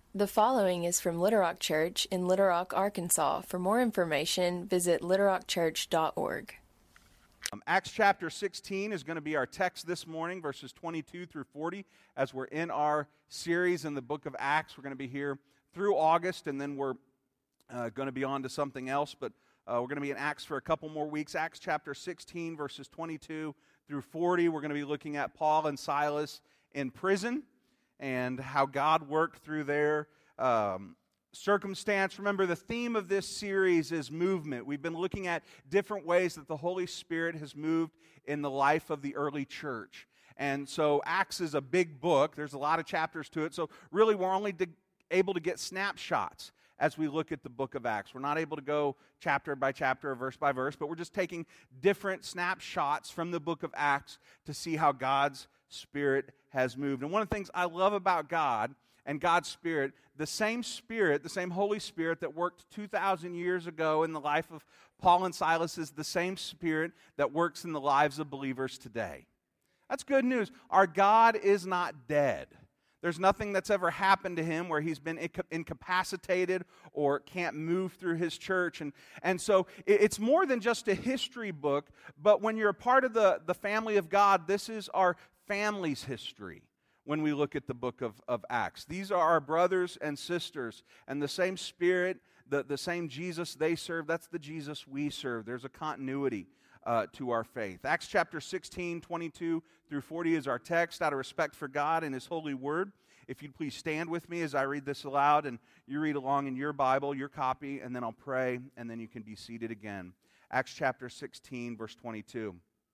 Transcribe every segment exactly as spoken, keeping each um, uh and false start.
The following is from Little Rock Church in Little Rock, Arkansas. For more information, visit little rock church dot org. Um, Acts chapter sixteen is going to be our text this morning, verses twenty-two through forty. As we're in our series in the book of Acts, we're going to be here through August, and then we're uh, going to be on to something else. But uh, we're going to be in Acts for a couple more weeks. Acts chapter sixteen, verses twenty-two through forty. We're going to be looking at Paul and Silas in prison and how God worked through their um, circumstance. Remember, the theme of this series is movement. We've been looking at different ways that the Holy Spirit has moved in the life of the early church. And so Acts is a big book. There's a lot of chapters to it. So really, we're only de- able to get snapshots as we look at the book of Acts. We're not able to go chapter by chapter or verse by verse, but we're just taking different snapshots from the book of Acts to see how God's Spirit has moved. And one of the things I love about God and God's Spirit, the same Spirit, the same Holy Spirit that worked two thousand years ago in the life of Paul and Silas is the same Spirit that works in the lives of believers today. That's good news. Our God is not dead. There's nothing that's ever happened to him where he's been incapacitated or can't move through his church. And, and so it's more than just a history book, but when you're a part of the, the family of God, this is our family's history when we look at the book of, of Acts. These are our brothers and sisters, and the same Spirit, the, the same Jesus they serve, that's the Jesus we serve. There's a continuity uh, to our faith. Acts chapter sixteen, twenty-two through forty is our text. Out of respect for God and His holy word, if you'd please stand with me as I read this aloud, and you read along in your Bible, your copy, and then I'll pray, and then you can be seated again. Acts chapter sixteen, verse twenty-two.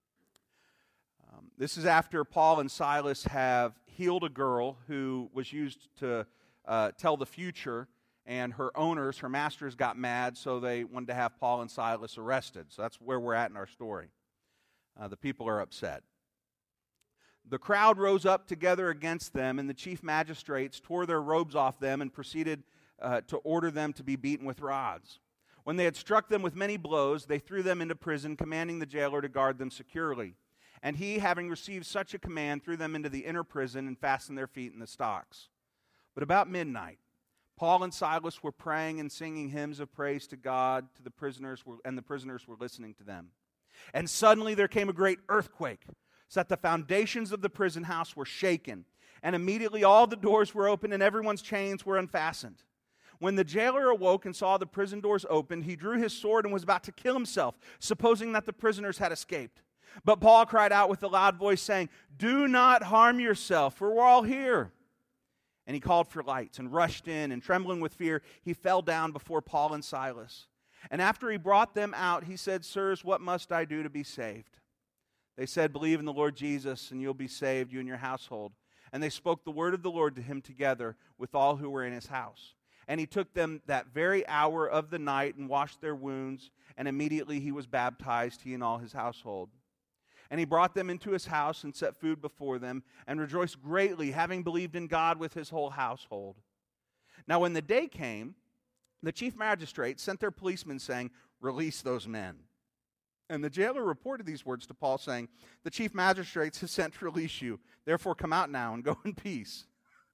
Um, this is after Paul and Silas have healed a girl who was used to uh, tell the future, and her owners, her masters, got mad, so they wanted to have Paul and Silas arrested. So that's where we're at in our story. Uh, the people are upset. The crowd rose up together against them, and the chief magistrates tore their robes off them and proceeded uh, to order them to be beaten with rods. When they had struck them with many blows, they threw them into prison, commanding the jailer to guard them securely. And he, having received such a command, threw them into the inner prison and fastened their feet in the stocks. But about midnight, Paul and Silas were praying and singing hymns of praise to God, to the prisoners, were, and the prisoners were listening to them. And suddenly there came a great earthquake, so that the foundations of the prison house were shaken. And immediately all the doors were opened and everyone's chains were unfastened. When the jailer awoke and saw the prison doors opened, he drew his sword and was about to kill himself, supposing that the prisoners had escaped. But Paul cried out with a loud voice, saying, "Do not harm yourself, for we're all here." And he called for lights and rushed in, and trembling with fear, he fell down before Paul and Silas. And after he brought them out, he said, "Sirs, what must I do to be saved?" They said, "Believe in the Lord Jesus, and you'll be saved, you and your household." And they spoke the word of the Lord to him together with all who were in his house. And he took them that very hour of the night and washed their wounds, and immediately he was baptized, he and all his household. And he brought them into his house and set food before them, and rejoiced greatly, having believed in God with his whole household. Now when the day came, the chief magistrates sent their policemen, saying, "Release those men." And the jailer reported these words to Paul, saying, "The chief magistrates have sent to release you. Therefore come out now and go in peace."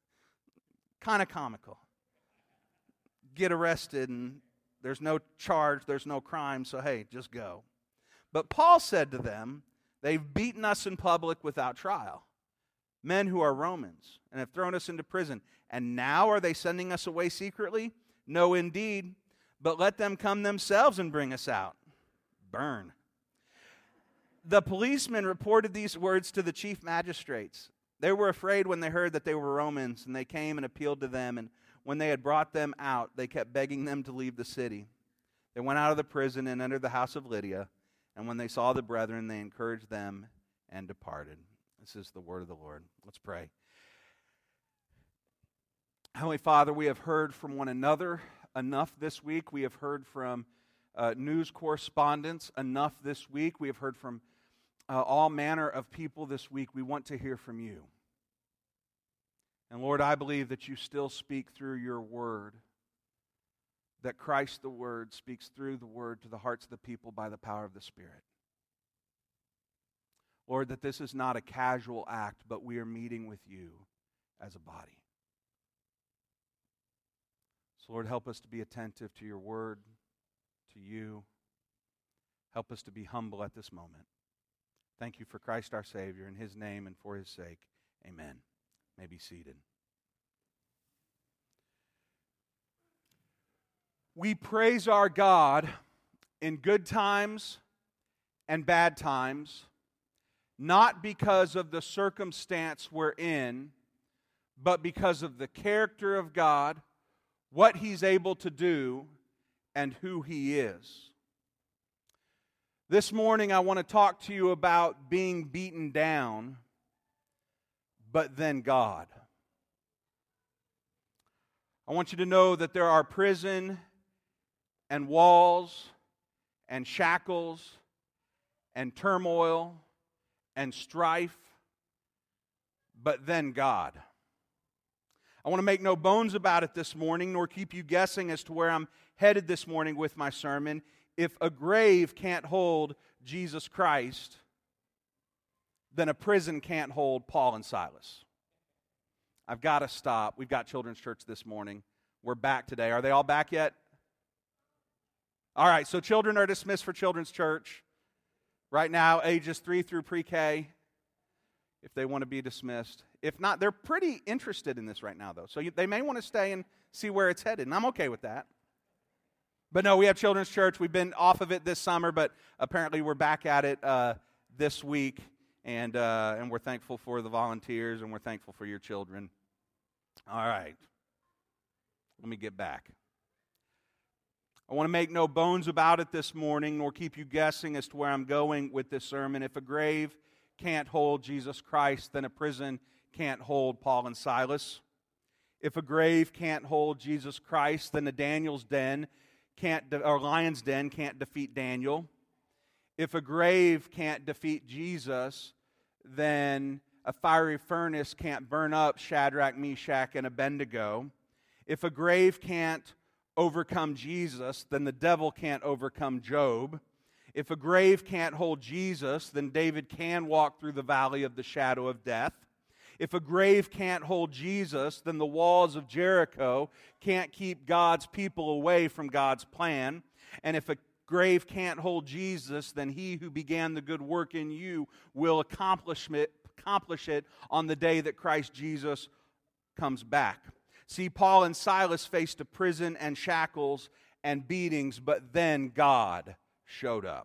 Kind of comical. Get arrested, and there's no charge, there's no crime, so hey, just go. But Paul said to them, "They've beaten us in public without trial, men who are Romans, and have thrown us into prison. And now are they sending us away secretly? No, indeed. But let them come themselves and bring us out." Burn. The policemen reported these words to the chief magistrates. They were afraid when they heard that they were Romans, and they came and appealed to them. And when they had brought them out, they kept begging them to leave the city. They went out of the prison and entered the house of Lydia. And when they saw the brethren, they encouraged them and departed. This is the word of the Lord. Let's pray. Heavenly Father, we have heard from one another enough this week. We have heard from uh, news correspondents enough this week. We have heard from uh, all manner of people this week. We want to hear from you. And Lord, I believe that you still speak through your word, that Christ the Word speaks through the Word to the hearts of the people by the power of the Spirit. Lord, that this is not a casual act, but we are meeting with you as a body. So Lord, help us to be attentive to your word, to you. Help us to be humble at this moment. Thank you for Christ our Savior. In his name and for his sake, amen. You may be seated. We praise our God in good times and bad times, not because of the circumstance we're in, but because of the character of God, what he's able to do, and who he is. This morning I want to talk to you about being beaten down, but then God. I want you to know that there are prison and walls and shackles and turmoil and strife, but then God. I want to make no bones about it this morning, nor keep you guessing as to where I'm headed this morning with my sermon. If a grave can't hold Jesus Christ, then a prison can't hold Paul and Silas. I've got to stop. We've got children's church this morning. We're back today. Are they all back yet? All right, so children are dismissed for children's church. Right now, ages three through pre-K, if they want to be dismissed. If not, they're pretty interested in this right now, though. So you, they may want to stay and see where it's headed, and I'm okay with that. But no, we have children's church. We've been off of it this summer, but apparently we're back at it uh, this week, and uh, and we're thankful for the volunteers, and we're thankful for your children. All right. Let me get back. I want to make no bones about it this morning, nor keep you guessing as to where I'm going with this sermon. If a grave can't hold Jesus Christ, then a prison can't hold Paul and Silas. If a grave can't hold Jesus Christ, then a Daniel's den can't, de- or lion's den can't defeat Daniel. If a grave can't defeat Jesus, then a fiery furnace can't burn up Shadrach, Meshach, and Abednego. If a grave can't overcome Jesus, then the devil can't overcome Job. If a grave can't hold Jesus, then David can walk through the valley of the shadow of death. If a grave can't hold Jesus, then the walls of Jericho can't keep God's people away from God's plan. And if a grave can't hold Jesus, then he who began the good work in you will accomplish it, accomplish it on the day that Christ Jesus comes back. See, Paul and Silas faced a prison and shackles and beatings, but then God showed up.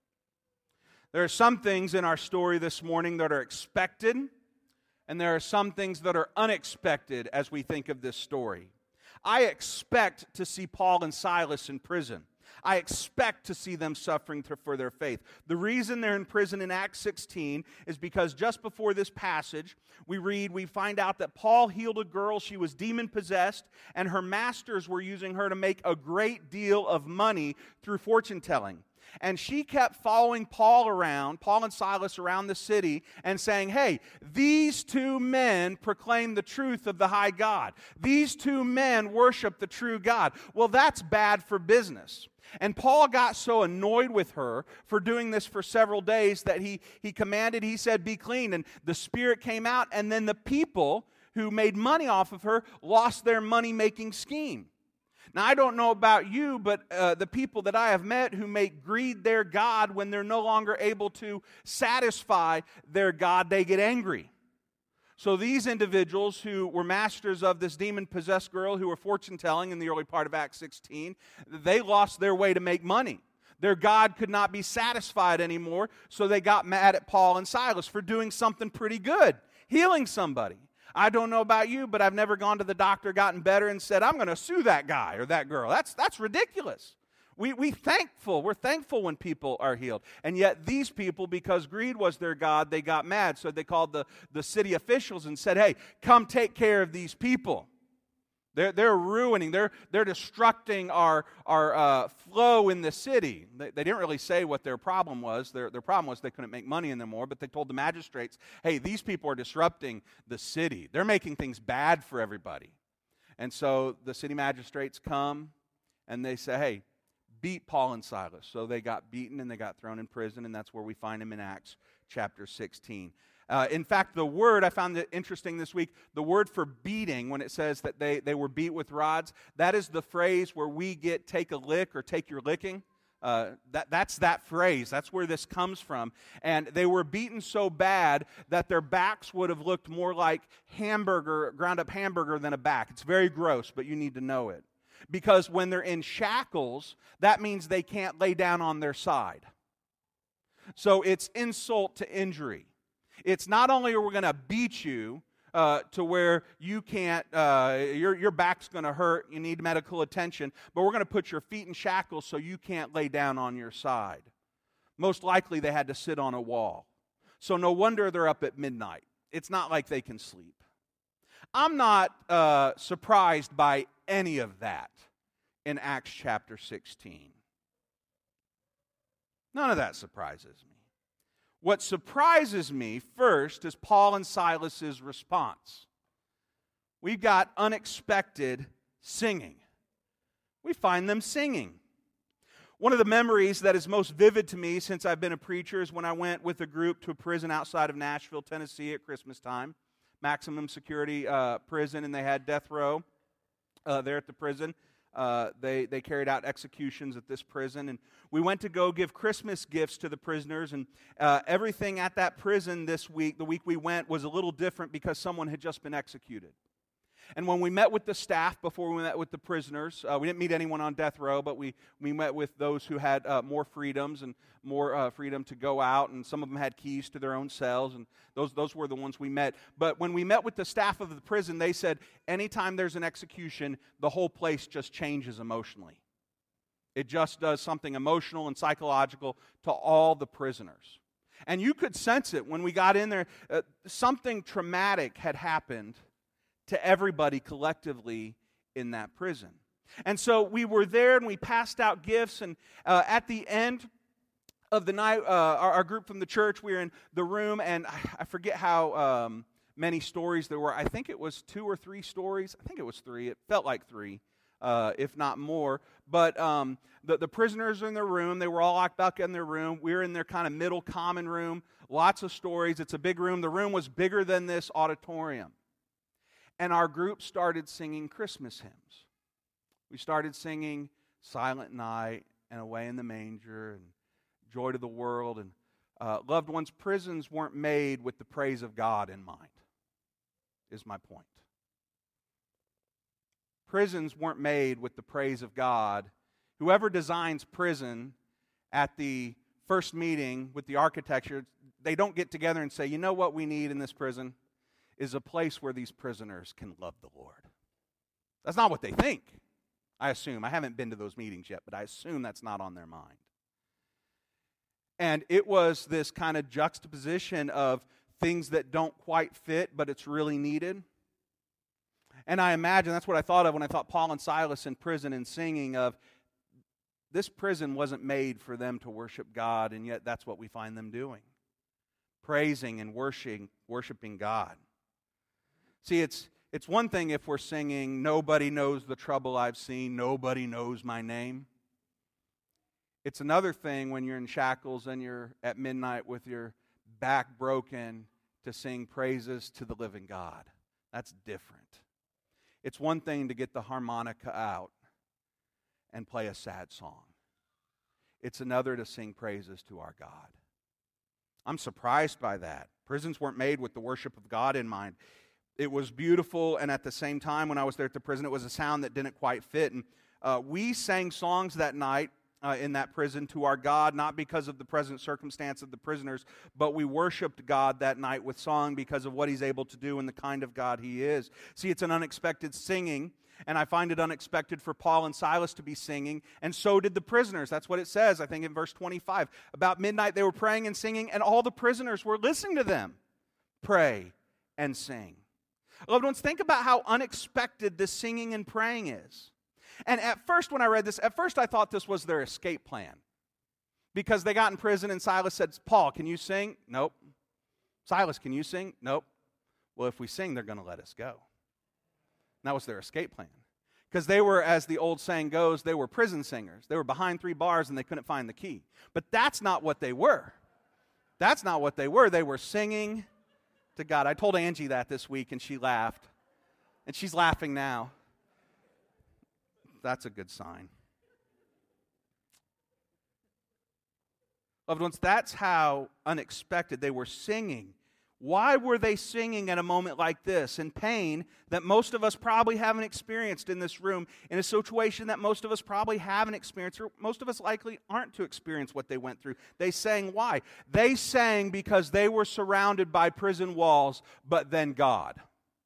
There are some things in our story this morning that are expected, and there are some things that are unexpected as we think of this story. I expect to see Paul and Silas in prison. I expect to see them suffering for their faith. The reason they're in prison in Acts sixteen is because just before this passage, we read, we find out that Paul healed a girl. She was demon-possessed, and her masters were using her to make a great deal of money through fortune-telling. And she kept following Paul around, Paul and Silas around the city, and saying, hey, these two men proclaim the truth of the high God. These two men worship the true God. Well, that's bad for business. And Paul got so annoyed with her for doing this for several days that he, he commanded, he said, be clean. And the spirit came out, and then the people who made money off of her lost their money-making scheme. Now, I don't know about you, but uh, the people that I have met who make greed their God, when they're no longer able to satisfy their God, they get angry. So these individuals who were masters of this demon-possessed girl, who were fortune-telling in the early part of Acts sixteen, they lost their way to make money. Their God could not be satisfied anymore, so they got mad at Paul and Silas for doing something pretty good, healing somebody. I don't know about you, but I've never gone to the doctor, gotten better, and said, I'm going to sue that guy or that girl. That's, that's ridiculous. We, we thankful. We're thankful when people are healed. And yet these people, because greed was their God, they got mad. So they called the, the city officials and said, hey, come take care of these people. They're, they're ruining, they're, they're destructing our, our uh, flow in the city. They, they didn't really say what their problem was. Their, their problem was they couldn't make money anymore, but they told the magistrates, hey, these people are disrupting the city. They're making things bad for everybody. And so the city magistrates come and they say, hey, beat Paul and Silas. So they got beaten and they got thrown in prison, and that's where we find them in Acts chapter sixteen. Uh, in fact, the word, I found it interesting this week, the word for beating, when it says that they, they were beat with rods, that is the phrase where we get take a lick or take your licking. Uh, that, that's that phrase. That's where this comes from. And they were beaten so bad that their backs would have looked more like hamburger, ground up hamburger than a back. It's very gross, but you need to know it. Because when they're in shackles, that means they can't lay down on their side. So it's insult to injury. It's not only are we going to beat you uh, to where you can't, uh, your, your back's going to hurt, you need medical attention, but we're going to put your feet in shackles so you can't lay down on your side. Most likely they had to sit on a wall. So no wonder they're up at midnight. It's not like they can sleep. I'm not uh, surprised by any of that in Acts chapter sixteen. None of that surprises me. What surprises me first is Paul and Silas's response. We've got unexpected singing. We find them singing. One of the memories that is most vivid to me since I've been a preacher is when I went with a group to a prison outside of Nashville, Tennessee at Christmas time. Maximum security uh, prison, and they had death row uh, there at the prison. Uh, they, they carried out executions at this prison, and we went to go give Christmas gifts to the prisoners, and uh, everything at that prison this week, the week we went, was a little different because someone had just been executed. And when we met with the staff before we met with the prisoners, uh, we didn't meet anyone on death row, but we, we met with those who had uh, more freedoms and more uh, freedom to go out, and some of them had keys to their own cells, and those, those were the ones we met. But when we met with the staff of the prison, they said, anytime there's an execution, the whole place just changes emotionally. It just does something emotional and psychological to all the prisoners. And you could sense it when we got in there. Uh, something traumatic had happened to everybody collectively in that prison. And so we were there and we passed out gifts, and uh, at the end of the night, uh, our, our group from the church, we were in the room, and I, I forget how um, many stories there were. I think it was two or three stories. I think it was three. It felt like three, uh, if not more. But um, the, the prisoners are in their room. They were all locked back in their room. We were in their kind of middle common room. Lots of stories. It's a big room. The room was bigger than this auditorium. And our group started singing Christmas hymns. We started singing Silent Night and Away in the Manger and Joy to the World. And uh, loved ones, prisons weren't made with the praise of God in mind, is my point. Prisons weren't made with the praise of God. Whoever designs prison at the first meeting with the architecture, they don't get together and say, you know what we need in this prison? Is a place where these prisoners can love the Lord. That's not what they think, I assume. I haven't been to those meetings yet, but I assume that's not on their mind. And it was this kind of juxtaposition of things that don't quite fit, but it's really needed. And I imagine, that's what I thought of when I thought Paul and Silas in prison and singing of, this prison wasn't made for them to worship God, and yet that's what we find them doing. Praising and worshiping, worshiping God. See, it's it's one thing if we're singing, nobody knows the trouble I've seen, nobody knows my name. It's another thing when you're in shackles and you're at midnight with your back broken to sing praises to the living God. That's different. It's one thing to get the harmonica out and play a sad song. It's another to sing praises to our God. I'm surprised by that. Prisons weren't made with the worship of God in mind. It was beautiful, and at the same time, when I was there at the prison, it was a sound that didn't quite fit. And uh, we sang songs that night uh, in that prison to our God, not because of the present circumstance of the prisoners, but we worshiped God that night with song because of what He's able to do and the kind of God He is. See, it's an unexpected singing, and I find it unexpected for Paul and Silas to be singing, and so did the prisoners. That's what it says, I think, in verse twenty-five. About midnight, they were praying and singing, and all the prisoners were listening to them pray and sing. Loved ones, think about how unexpected this singing and praying is. And at first, when I read this, at first I thought this was their escape plan. Because they got in prison and Silas said, Paul, can you sing? Nope. Silas, can you sing? Nope. Well, if we sing, they're going to let us go. And that was their escape plan. Because they were, as the old saying goes, they were prison singers. They were behind three bars and they couldn't find the key. But that's not what they were. That's not what they were. They were singing to God. I told Angie that this week, and she laughed. And she's laughing now. That's a good sign. Loved ones, that's how unexpected they were singing. Why were they singing at a moment like this, in pain that most of us probably haven't experienced in this room, in a situation that most of us probably haven't experienced, or most of us likely aren't to experience what they went through? They sang why? They sang because they were surrounded by prison walls, but then God.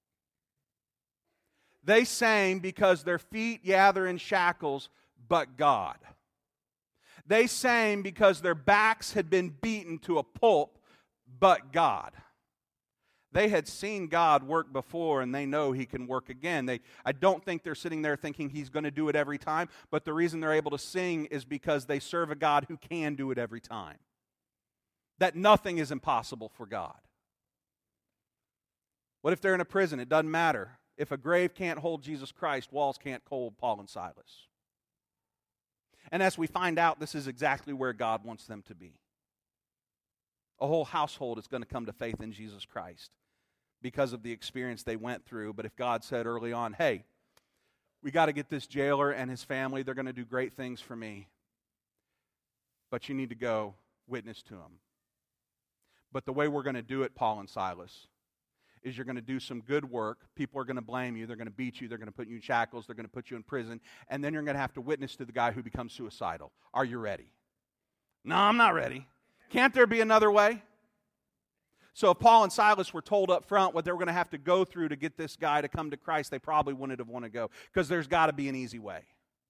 They sang because their feet, yeah, they're in shackles, but God. They sang because their backs had been beaten to a pulp, but God. They had seen God work before, and they know He can work again. They, I don't think they're sitting there thinking He's going to do it every time, but the reason they're able to sing is because they serve a God who can do it every time. That nothing is impossible for God. What if they're in a prison? It doesn't matter. If a grave can't hold Jesus Christ, walls can't hold Paul and Silas. And as we find out, this is exactly where God wants them to be. A whole household is going to come to faith in Jesus Christ because of the experience they went through. But if God said early on, hey, we got to get this jailer and his family, they're going to do great things for me, but you need to go witness to them. But the way we're going to do it, Paul and Silas, is you're going to do some good work. People are going to blame you. They're going to beat you. They're going to put you in shackles. They're going to put you in prison. And then you're going to have to witness to the guy who becomes suicidal. Are you ready? No, I'm not ready. Can't there be another way? So if Paul and Silas were told up front what they were going to have to go through to get this guy to come to Christ, they probably wouldn't have wanted to go, because there's got to be an easy way.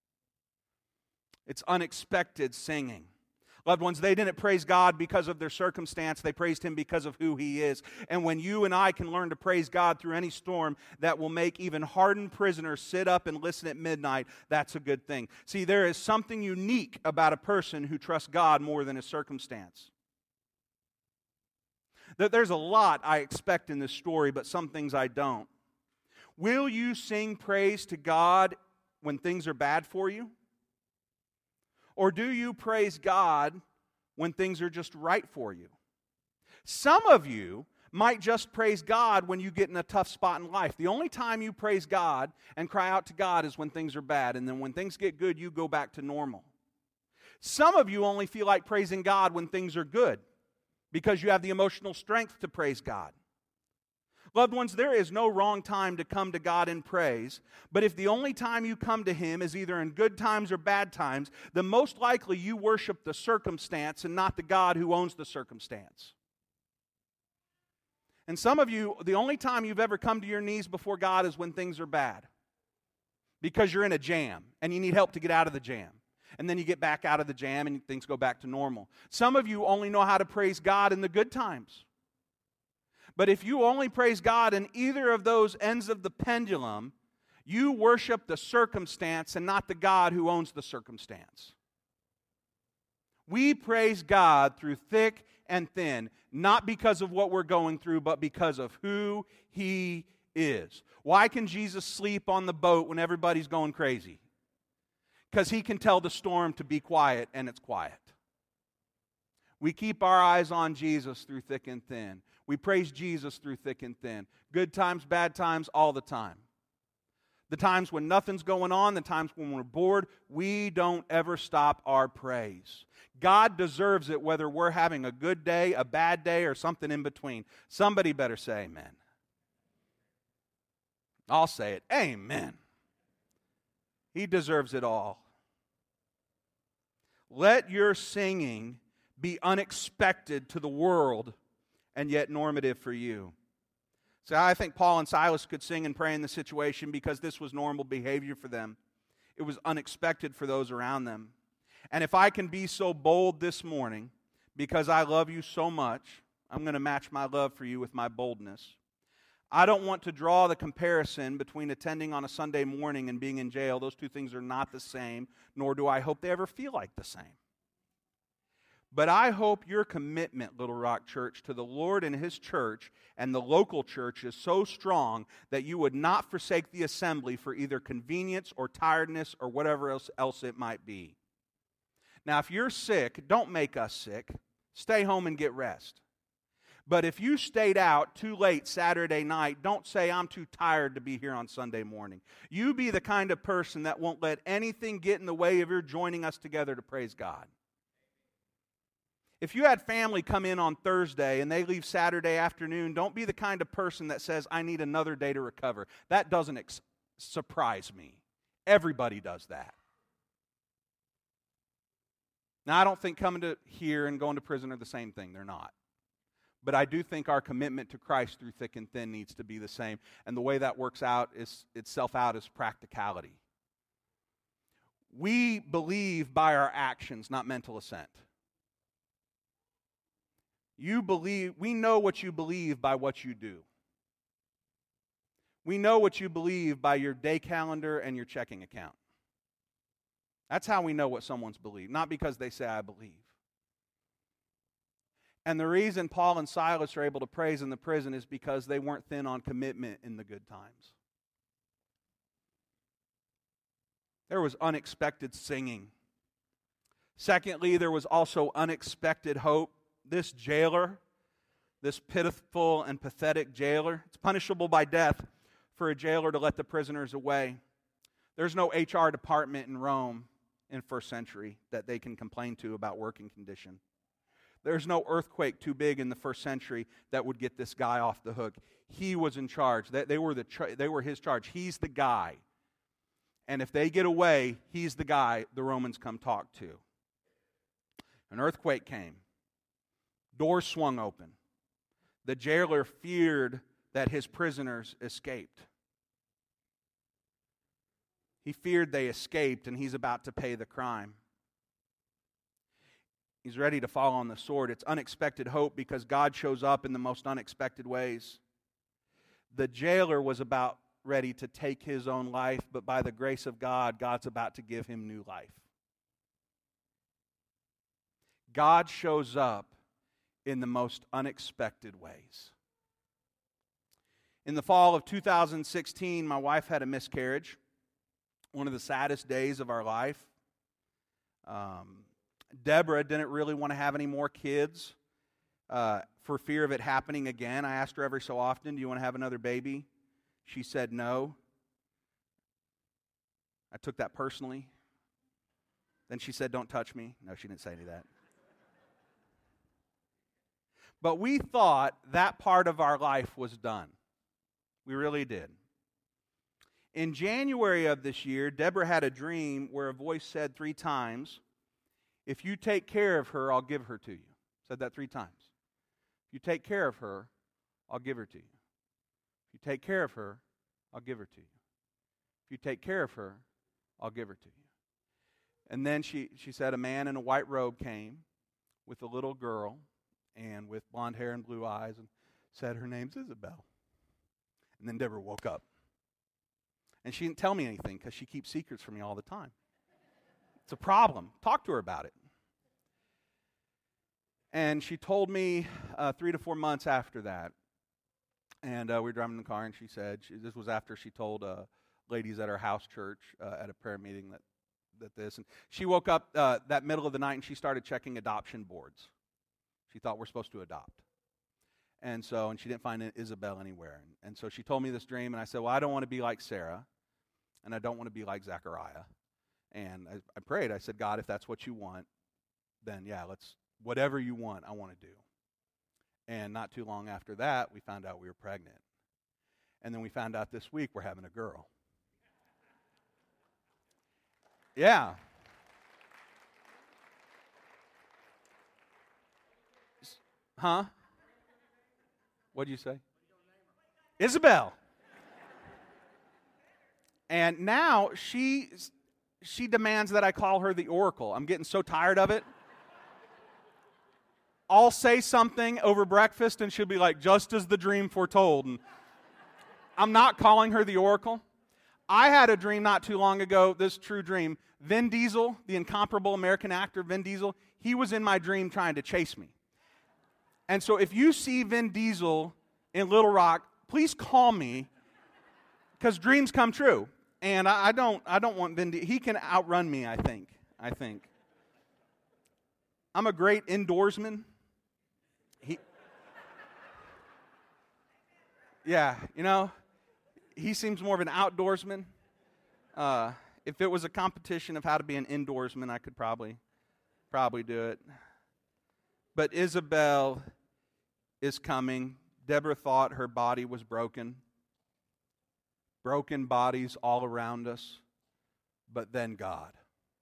It's unexpected singing. Loved ones, they didn't praise God because of their circumstance. They praised Him because of who He is. And when you and I can learn to praise God through any storm that will make even hardened prisoners sit up and listen at midnight, that's a good thing. See, there is something unique about a person who trusts God more than his circumstance. There's a lot I expect in this story, but some things I don't. Will you sing praise to God when things are bad for you? Or do you praise God when things are just right for you? Some of you might just praise God when you get in a tough spot in life. The only time you praise God and cry out to God is when things are bad, and then when things get good, you go back to normal. Some of you only feel like praising God when things are good because you have the emotional strength to praise God. Loved ones, there is no wrong time to come to God in praise, but if the only time you come to Him is either in good times or bad times, then most likely you worship the circumstance and not the God who owns the circumstance. And some of you, the only time you've ever come to your knees before God is when things are bad, because you're in a jam and you need help to get out of the jam. And then you get back out of the jam and things go back to normal. Some of you only know how to praise God in the good times. But if you only praise God in either of those ends of the pendulum, you worship the circumstance and not the God who owns the circumstance. We praise God through thick and thin, not because of what we're going through, but because of who He is. Why can Jesus sleep on the boat when everybody's going crazy? Because He can tell the storm to be quiet, and it's quiet. We keep our eyes on Jesus through thick and thin. We praise Jesus through thick and thin. Good times, bad times, all the time. The times when nothing's going on, the times when we're bored, we don't ever stop our praise. God deserves it whether we're having a good day, a bad day, or something in between. Somebody better say amen. I'll say it. Amen. He deserves it all. Let your singing be unexpected to the world and yet normative for you. So I think Paul and Silas could sing and pray in the situation because this was normal behavior for them. It was unexpected for those around them. And if I can be so bold this morning, because I love you so much, I'm going to match my love for you with my boldness. I don't want to draw the comparison between attending on a Sunday morning and being in jail. Those two things are not the same, nor do I hope they ever feel like the same. But I hope your commitment, Little Rock Church, to the Lord and His church and the local church is so strong that you would not forsake the assembly for either convenience or tiredness or whatever else, else it might be. Now, if you're sick, don't make us sick. Stay home and get rest. But if you stayed out too late Saturday night, don't say, I'm too tired to be here on Sunday morning. You be the kind of person that won't let anything get in the way of your joining us together to praise God. If you had family come in on Thursday and they leave Saturday afternoon, don't be the kind of person that says, I need another day to recover. That doesn't ex- surprise me. Everybody does that. Now, I don't think coming to here and going to prison are the same thing. They're not. But I do think our commitment to Christ through thick and thin needs to be the same. And the way that works out is itself out is practicality. We believe by our actions, not mental assent. You believe, we know what you believe by what you do. We know what you believe by your day calendar and your checking account. That's how we know what someone's believed, not because they say, I believe. And the reason Paul and Silas are able to praise in the prison is because they weren't thin on commitment in the good times. There was unexpected singing. Secondly, there was also unexpected hope. This jailer, this pitiful and pathetic jailer, it's punishable by death for a jailer to let the prisoners away. There's no H R department in Rome in first century that they can complain to about working condition. There's no earthquake too big in the first century that would get this guy off the hook. He was in charge. They, they were the they were his charge. He's the guy. And if they get away, he's the guy the Romans come talk to. An earthquake came. Doors swung open. The jailer feared that his prisoners escaped. He feared they escaped, and he's about to pay the crime. He's ready to fall on the sword. It's unexpected hope because God shows up in the most unexpected ways. The jailer was about ready to take his own life, but by the grace of God, God's about to give him new life. God shows up in the most unexpected ways. In the fall of two thousand sixteen, my wife had a miscarriage. One of the saddest days of our life. Um, Deborah didn't really want to have any more kids uh, for fear of it happening again. I asked her every so often, do you want to have another baby? She said no. I took that personally. Then she said, don't touch me. No, she didn't say any of that. But we thought that part of our life was done. We really did. In January of this year, Deborah had a dream where a voice said three times, if you take care of her, I'll give her to you. Said that three times. If you take care of her, I'll give her to you. If you take care of her, I'll give her to you. If you take care of her, I'll give her to you. And then she, she said a man in a white robe came with a little girl and with blonde hair and blue eyes and said her name's Isabel. And then Deborah woke up. And she didn't tell me anything because she keeps secrets from me all the time. It's a problem. Talk to her about it. And she told me uh, three to four months after that. And uh, we were driving in the car, and she said, she, this was after she told uh, ladies at our house church uh, at a prayer meeting that, that this. And she woke up uh, that middle of the night, and she started checking adoption boards. She thought we're supposed to adopt. And so, and she didn't find Isabel anywhere. And, and so she told me this dream, and I said, well, I don't want to be like Sarah, and I don't want to be like Zechariah. And I, I prayed. I said, God, if that's what you want, then yeah, let's, whatever you want, I want to do. And not too long after that, we found out we were pregnant. And then we found out this week we're having a girl. Yeah. Huh? What'd you say? Isabel. And now she she demands that I call her the Oracle. I'm getting so tired of it. I'll say something over breakfast and she'll be like, just as the dream foretold. And I'm not calling her the Oracle. I had a dream not too long ago, this true dream. Vin Diesel, the incomparable American actor Vin Diesel, he was in my dream trying to chase me. And so if you see Vin Diesel in Little Rock, please call me, because dreams come true. And I, I don't I don't want Vin Diesel. He can outrun me, I think. I think. I'm a great indoorsman. He, Yeah, you know, he seems more of an outdoorsman. Uh, if it was a competition of how to be an indoorsman, I could probably, probably do it. But Isabel is coming. Deborah thought her body was broken. Broken bodies all around us. But then God.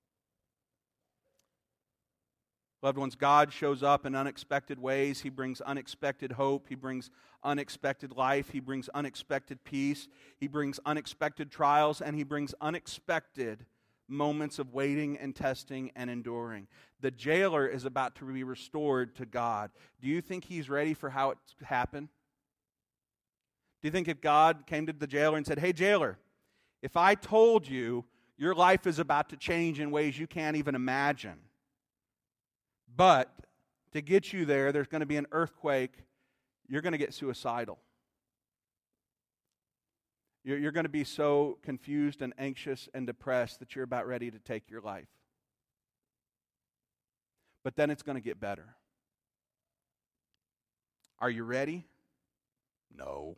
Loved ones, God shows up in unexpected ways. He brings unexpected hope. He brings unexpected life. He brings unexpected peace. He brings unexpected trials, and He brings unexpected moments of waiting and testing and enduring. The jailer is about to be restored to God. Do you think he's ready for how it happened? Do you think if God came to the jailer and said, "Hey, jailer, if I told you your life is about to change in ways you can't even imagine, but to get you there, there's going to be an earthquake, you're going to get suicidal. You're, you're going to be so confused and anxious and depressed that you're about ready to take your life. But then it's going to get better." Are you ready? No.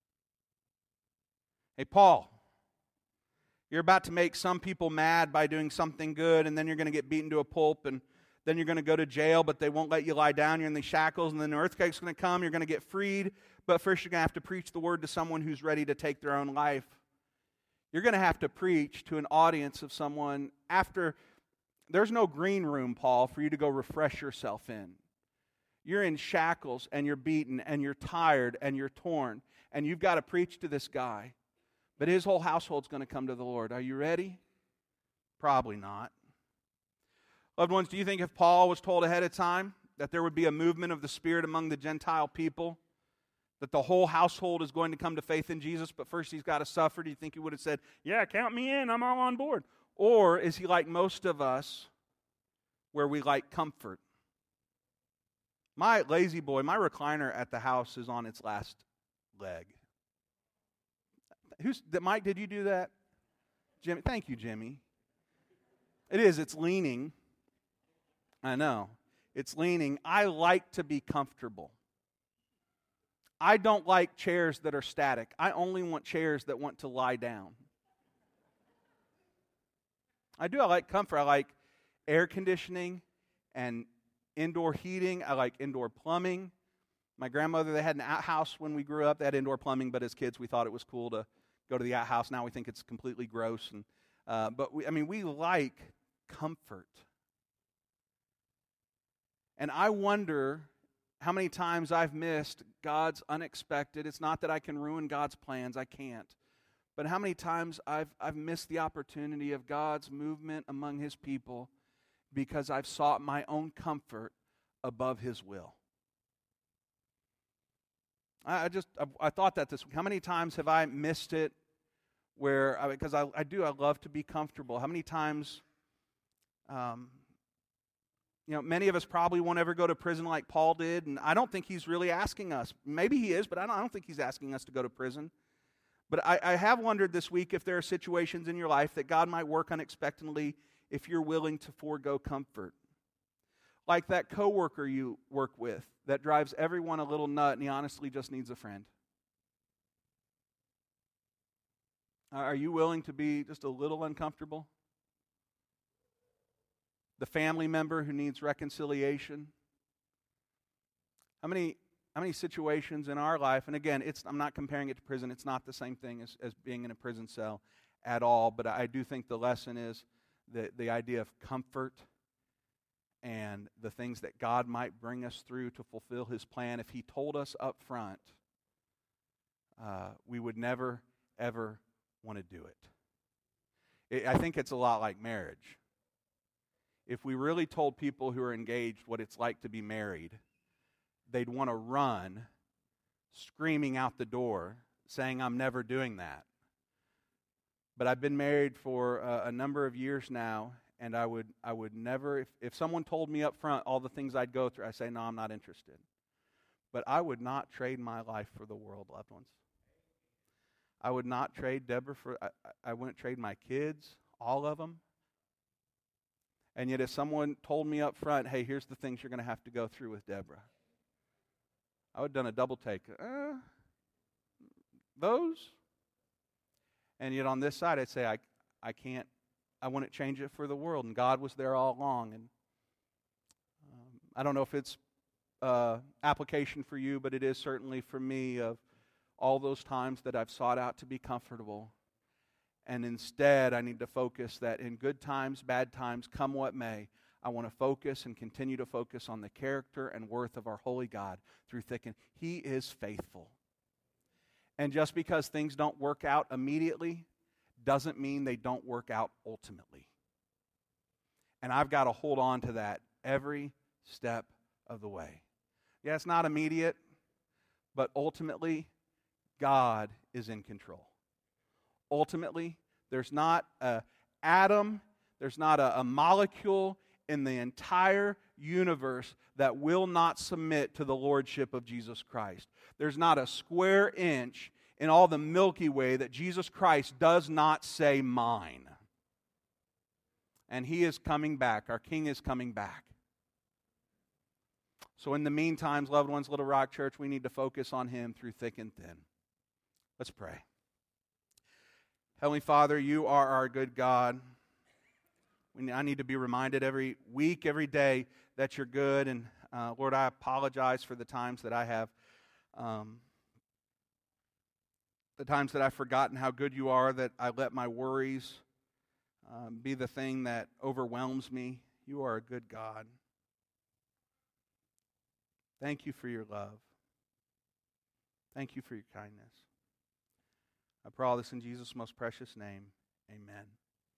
Hey, Paul, you're about to make some people mad by doing something good, and then you're going to get beaten to a pulp, and then you're going to go to jail, but they won't let you lie down. You're in the shackles, and then the earthquake's going to come. You're going to get freed, but first you're going to have to preach the word to someone who's ready to take their own life. You're going to have to preach to an audience of someone after. There's no green room, Paul, for you to go refresh yourself in. You're in shackles, and you're beaten, and you're tired, and you're torn, and you've got to preach to this guy. But his whole household's going to come to the Lord. Are you ready? Probably not. Loved ones, do you think if Paul was told ahead of time that there would be a movement of the Spirit among the Gentile people, that the whole household is going to come to faith in Jesus, but first he's got to suffer? Do you think he would have said, "Yeah, count me in, I'm all on board"? Or is he like most of us, where we like comfort? My lazy boy, my recliner at the house is on its last leg. Who's Mike? Did you do that? Jimmy, thank you, Jimmy. It is. It's leaning. I know. It's leaning. I like to be comfortable. I don't like chairs that are static. I only want chairs that want to lie down. I do. I like comfort. I like air conditioning and indoor heating. I like indoor plumbing. My grandmother, they had an outhouse when we grew up. They had indoor plumbing, but as kids we thought it was cool to go to the outhouse. Now we think it's completely gross. And uh, But, we, I mean, we like comfort. And I wonder how many times I've missed God's unexpected. It's not that I can ruin God's plans. I can't. But how many times I've, I've missed the opportunity of God's movement among His people because I've sought my own comfort above His will. I, I just, I, I thought that this week. How many times have I missed it where, because I, I, I do, I love to be comfortable. How many times... Um, You know, many of us probably won't ever go to prison like Paul did, and I don't think he's really asking us. Maybe he is, but I don't, I don't think he's asking us to go to prison. But I, I have wondered this week if there are situations in your life that God might work unexpectedly if you're willing to forego comfort. Like that coworker you work with that drives everyone a little nut, and he honestly just needs a friend. Are you willing to be just a little uncomfortable? The family member who needs reconciliation. How many, how many situations in our life, and again, it's, I'm not comparing it to prison. It's not the same thing as, as being in a prison cell at all, but I do think the lesson is the, the idea of comfort and the things that God might bring us through to fulfill His plan. If He told us up front, uh, we would never, ever want to do it. it. I think it's a lot like marriage. If we really told people who are engaged what it's like to be married, they'd want to run, screaming out the door, saying, "I'm never doing that." But I've been married for uh, a number of years now, and I would I would never, if, if someone told me up front all the things I'd go through, I say, "No, I'm not interested." But I would not trade my life for the world, loved ones. I would not trade Deborah for, I, I wouldn't trade my kids, all of them. And yet if someone told me up front, "Hey, here's the things you're going to have to go through with Deborah," I would have done a double take. Uh, those. And yet on this side, I'd say, I, I can't, I wouldn't change it for the world. And God was there all along. And um, I don't know if it's uh, application for you, but it is certainly for me of all those times that I've sought out to be comfortable. And instead, I need to focus that in good times, bad times, come what may, I want to focus and continue to focus on the character and worth of our holy God through thick and He is faithful. And just because things don't work out immediately doesn't mean they don't work out ultimately. And I've got to hold on to that every step of the way. Yeah, it's not immediate, but ultimately, God is in control. Ultimately, there's not an atom, there's not a, a molecule in the entire universe that will not submit to the lordship of Jesus Christ. There's not a square inch in all the Milky Way that Jesus Christ does not say mine. And He is coming back. Our King is coming back. So in the meantime, loved ones, Little Rock Church, we need to focus on Him through thick and thin. Let's pray. Heavenly Father, You are our good God. I need to be reminded every week, every day, that You're good. And uh, Lord, I apologize for the times that I have, um, the times that I've forgotten how good You are, that I let my worries um, be the thing that overwhelms me. You are a good God. Thank You for Your love. Thank You for Your kindness. I pray all this in Jesus' most precious name. Amen.